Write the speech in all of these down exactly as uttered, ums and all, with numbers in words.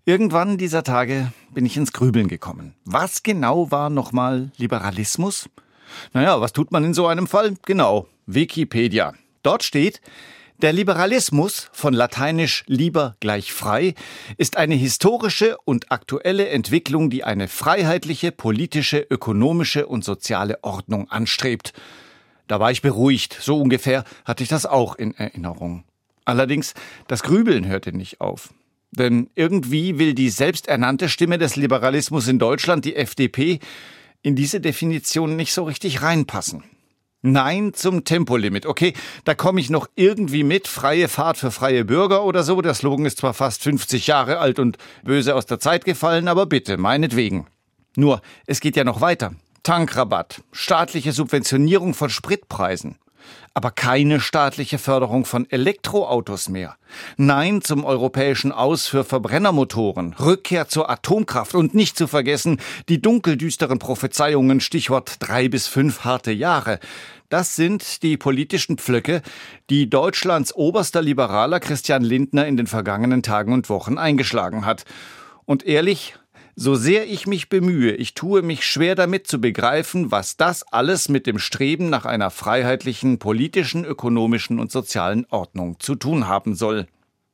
Irgendwann dieser Tage bin ich ins Grübeln gekommen. Was genau war nochmal Liberalismus? Naja, was tut man in so einem Fall? Genau, Wikipedia. Dort steht: Der Liberalismus, von lateinisch liber gleich frei, ist eine historische und aktuelle Entwicklung, die eine freiheitliche, politische, ökonomische und soziale Ordnung anstrebt. Da war ich beruhigt, so ungefähr hatte ich das auch in Erinnerung. Allerdings, das Grübeln hörte nicht auf. Denn irgendwie will die selbsternannte Stimme des Liberalismus in Deutschland, die F D P, in diese Definition nicht so richtig reinpassen. Nein zum Tempolimit. Okay, da komme ich noch irgendwie mit. Freie Fahrt für freie Bürger oder so. Der Slogan ist zwar fast fünfzig Jahre alt und böse aus der Zeit gefallen, aber bitte, meinetwegen. Nur, es geht ja noch weiter. Tankrabatt, staatliche Subventionierung von Spritpreisen. Aber keine staatliche Förderung von Elektroautos mehr. Nein zum europäischen Aus für Verbrennermotoren, Rückkehr zur Atomkraft und nicht zu vergessen die dunkeldüsteren Prophezeiungen, Stichwort drei bis fünf harte Jahre. Das sind die politischen Pflöcke, die Deutschlands oberster Liberaler Christian Lindner in den vergangenen Tagen und Wochen eingeschlagen hat. Und ehrlich, so sehr ich mich bemühe, ich tue mich schwer damit zu begreifen, was das alles mit dem Streben nach einer freiheitlichen, politischen, ökonomischen und sozialen Ordnung zu tun haben soll.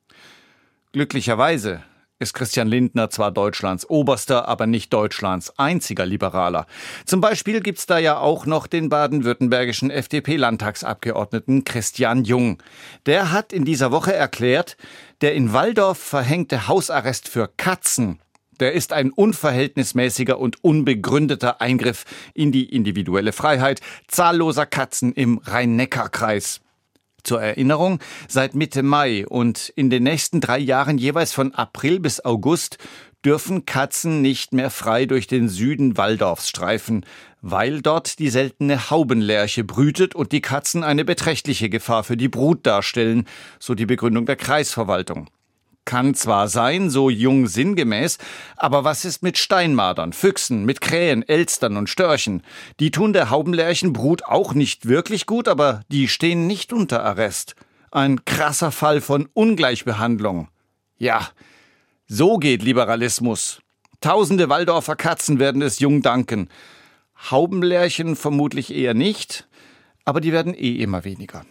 Glücklicherweise ist Christian Lindner zwar Deutschlands oberster, aber nicht Deutschlands einziger Liberaler. Zum Beispiel gibt's da ja auch noch den baden-württembergischen F D P-Landtagsabgeordneten Christian Jung. Der hat in dieser Woche erklärt, der in Walldorf verhängte Hausarrest für Katzen, der ist ein unverhältnismäßiger und unbegründeter Eingriff in die individuelle Freiheit zahlloser Katzen im Rhein-Neckar-Kreis. Zur Erinnerung, seit Mitte Mai und in den nächsten drei Jahren jeweils von April bis August dürfen Katzen nicht mehr frei durch den Süden Walldorfs streifen, weil dort die seltene Haubenlerche brütet und die Katzen eine beträchtliche Gefahr für die Brut darstellen, so die Begründung der Kreisverwaltung. Kann zwar sein, so Jung sinngemäß, aber was ist mit Steinmadern, Füchsen, mit Krähen, Elstern und Störchen? Die tun der Haubenlerchenbrut auch nicht wirklich gut, aber die stehen nicht unter Arrest. Ein krasser Fall von Ungleichbehandlung. Ja, so geht Liberalismus. Tausende Walldorfer Katzen werden es Jung danken. Haubenlerchen vermutlich eher nicht, aber die werden eh immer weniger.